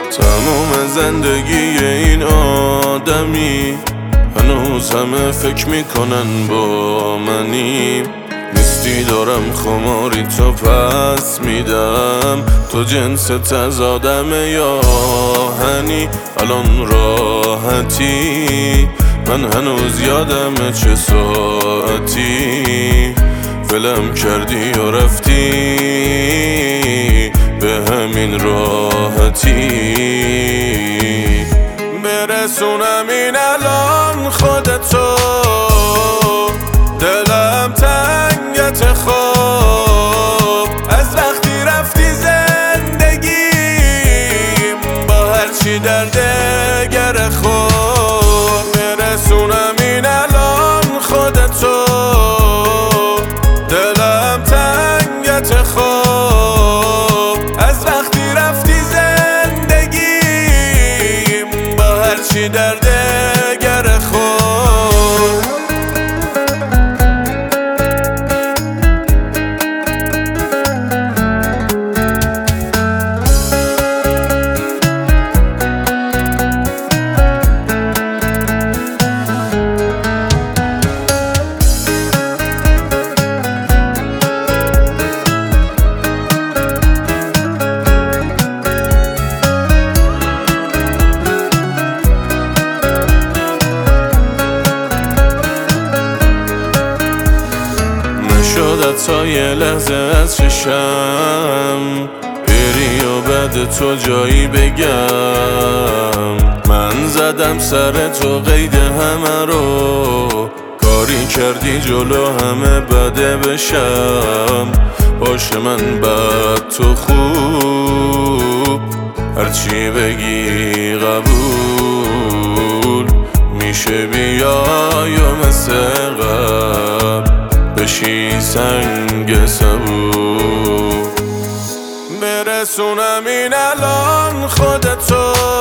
تمام زندگی این آدمی هنوز همه فکر میکنن با منی. نیستی دارم خماری تو پس میدم، تو جنس تزادم یا هنی. الان راحتی من هنوز یادم چه ساعتی ولم کردی و رفتی به همین راحتی. برسونم این الان خودتو، دلم تنگت خوب از وقتی رفتی زندگیم با هرچی دردگر خور. برسونم این الان خودتو، دلم تنگت خوب از وقتی رفتی زندگیم با هرچی دردگر خور. شد تا یه لحظه از چشم بری و بعد تو جایی بگم. من زدم سر تو قید همه رو، کاری کردی جلو همه بده بشم. باشه من بد تو خوب، هرچی بگی قبول میشه. بیای و مثل قبل بشی سنگ سبو. برسونم این الان خودتو،